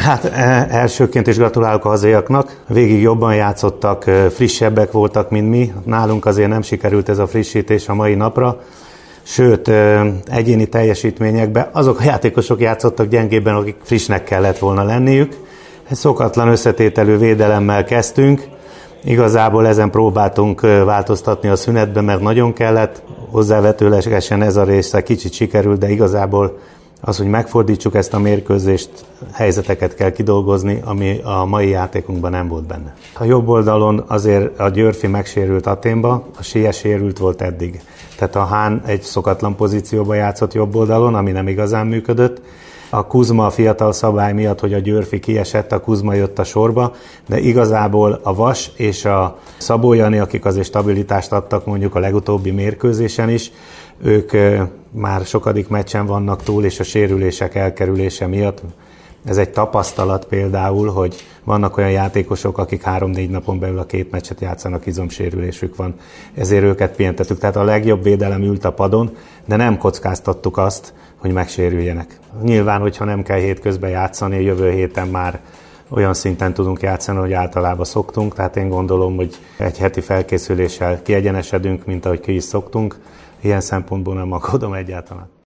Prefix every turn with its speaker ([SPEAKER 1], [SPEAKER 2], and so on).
[SPEAKER 1] Hát elsőként is gratulálok a hazaiaknak. Végig jobban játszottak, frissebbek voltak, mint mi. Nálunk azért nem sikerült ez a frissítés a mai napra. Sőt, egyéni teljesítményekben azok a játékosok játszottak gyengébben, akik frissnek kellett volna lenniük. Egy szokatlan összetételű védelemmel kezdtünk. Igazából ezen próbáltunk változtatni a szünetben, mert nagyon kellett. Hozzávetőlegesen ez a része kicsit sikerült, de igazából az, hogy megfordítsuk ezt a mérkőzést, helyzeteket kell kidolgozni, ami a mai játékunkban nem volt benne. A jobb oldalon azért a Györfi megsérült Athénba, a Sие sérült volt eddig. Tehát a Hán egy szokatlan pozícióba játszott jobb oldalon, ami nem igazán működött. A Kuzma a fiatal szabály miatt, hogy a Györfi kiesett, a Kuzma jött a sorba, de igazából a Vas és a Szabó Jani, akik azért stabilitást adtak mondjuk a legutóbbi mérkőzésen is, ők már sokadik meccsen vannak túl, és a sérülések elkerülése miatt. Ez egy tapasztalat például, hogy vannak olyan játékosok, akik 3-4 napon belül a 2 meccset játszanak, izomsérülésük van. Ezért őket pihentettük. Tehát a legjobb védelem ült a padon, de nem kockáztattuk azt, hogy megsérüljenek. Nyilván, hogyha nem kell hétközben játszani, jövő héten már olyan szinten tudunk játszani, hogy általában szoktunk. Tehát én gondolom, hogy egy heti felkészüléssel kiegyenesedünk, mint ahogy ki is szoktunk. Ilyen szempontból nem aggódom egyáltalán.